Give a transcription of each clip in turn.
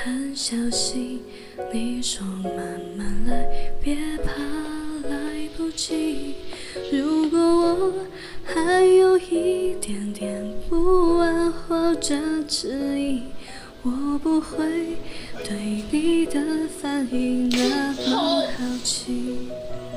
很小心，你说慢慢来，别怕来不及。如果我还有一点点不安或者迟疑，我不会对你的反应那么好奇。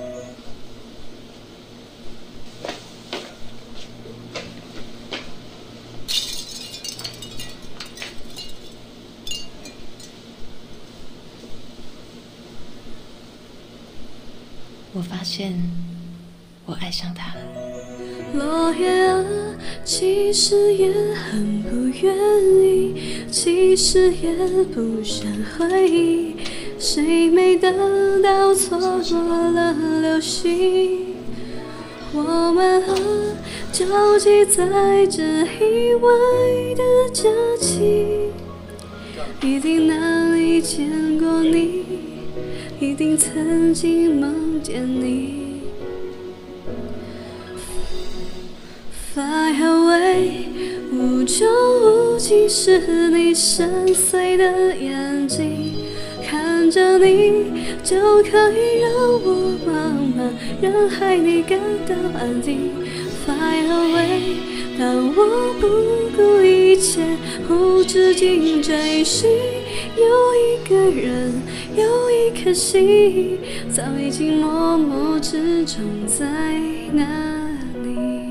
我发现我爱上他了。 落叶啊，其实也很不愿意，其实也不想回忆，谁没等到错过了流星？我们啊，交集在这意外的假期，一定哪里见过你，一定曾经梦见你。Fly away， 无穷无尽是你深邃的眼睛，看着你就可以让我茫茫人海里感到安定。Fly away， 当我不顾一切无止境追寻，有一个人，有一颗心，早已经默默之中在那里。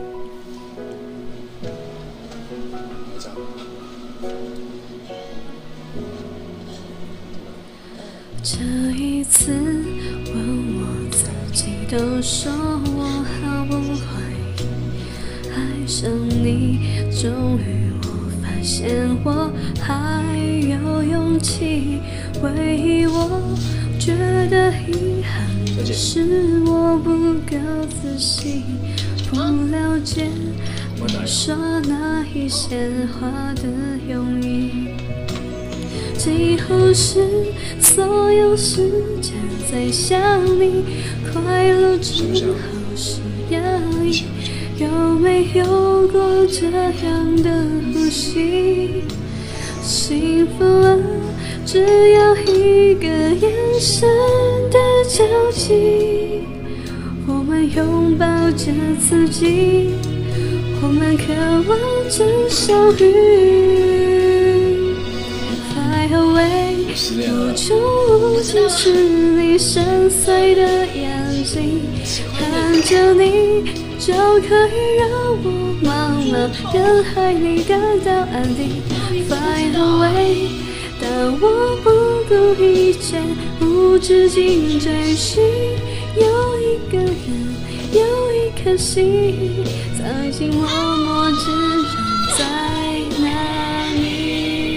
这一次问我自己，都说我好不会爱上你，终于我发现我还有勇气。唯一我觉得遗憾的是我不够仔细，不了解你说那一些话的用意。几乎是所有时间在想你，快乐之后是压抑，有没有过这样的呼吸？幸福啊，只要一个眼神的交集，我们拥抱着自己，我们渴望着相遇。Fly away， 无穷无尽是你深邃的眼睛，看着你就可以让我茫茫人海里感到安定。Fly away， 当我不顾一切无止境追寻，有一个人，有一颗心，早已经默默之中在那里。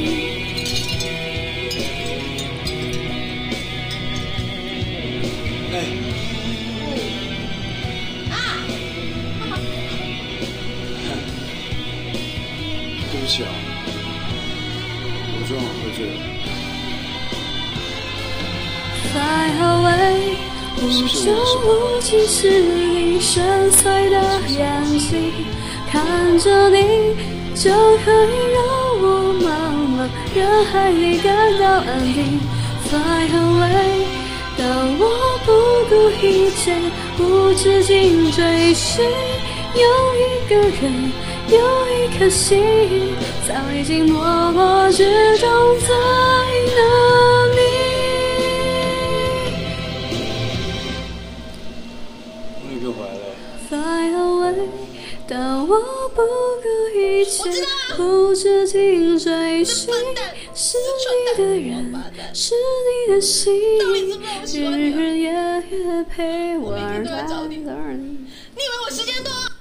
对不起啊，我昨晚喝醉了。 Fly away， 无穷无尽是你深邃的眼睛，看着你就可以让我茫茫人海里感到安定。Fly away， 当我不顾一切无止境追寻，有一个人，有一颗心，早已经默默之中在那里。 我女朋友回来了。 Fly away， 当我不顾一切无止境追寻，是你的人，是你的心，日日夜夜陪我而来。 你以为我时间多？